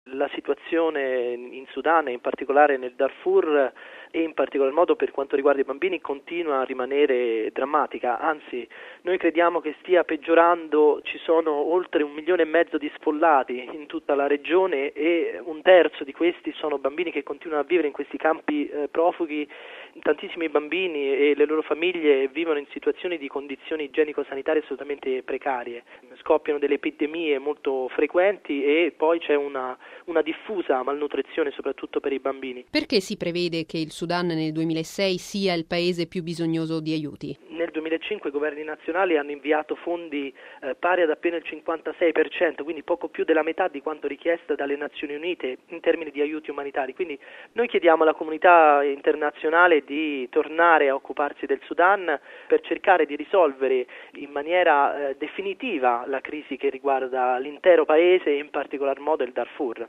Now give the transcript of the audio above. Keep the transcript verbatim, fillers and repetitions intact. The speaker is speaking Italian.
La situazione in Sudan e in particolare nel Darfur e in particolar modo per quanto riguarda i bambini continua a rimanere drammatica, anzi noi crediamo che stia peggiorando. Ci sono oltre un milione e mezzo di sfollati in tutta la regione e un terzo di questi sono bambini che continuano a vivere in questi campi eh, profughi. Tantissimi bambini e le loro famiglie vivono in situazioni di condizioni igienico-sanitarie assolutamente precarie, scoppiano delle epidemie molto frequenti e poi c'è una una diffusa malnutrizione soprattutto per i bambini. Perché si prevede che il Sudan nel duemilasei sia il paese più bisognoso di aiuti? Nel duemilacinque i governi nazionali hanno inviato fondi eh, pari ad appena il cinquantasei per cento, quindi poco più della metà di quanto richiesto dalle Nazioni Unite in termini di aiuti umanitari. Quindi noi chiediamo alla comunità internazionale di tornare a occuparsi del Sudan per cercare di risolvere in maniera eh, definitiva la crisi che riguarda l'intero paese e in particolar modo il Darfur.